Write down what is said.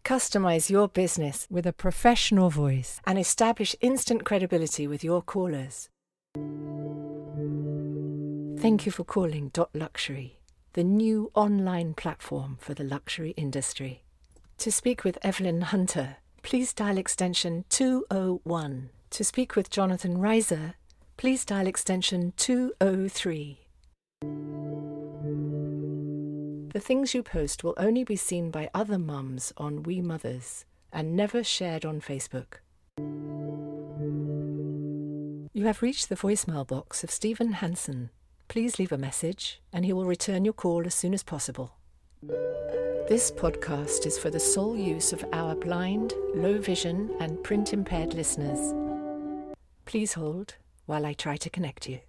Customize your business with a professional voice and establish instant credibility with your callers. Thank you for calling .luxury, the new online platform for the luxury industry. To speak with Evelyn Hunter, please dial extension 201. To speak with Jonathan Reiser, please dial extension 203. The things you post will only be seen by other mums on We Mothers and never shared on Facebook. You have reached the voicemail box of Stephen Hansen. Please leave a message and he will return your call as soon as possible. This podcast is for the sole use of our blind, low vision and print impaired listeners. Please hold while I try to connect you.